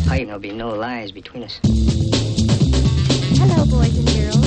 fight and there'll be no lies between us. Hello, boys and girls.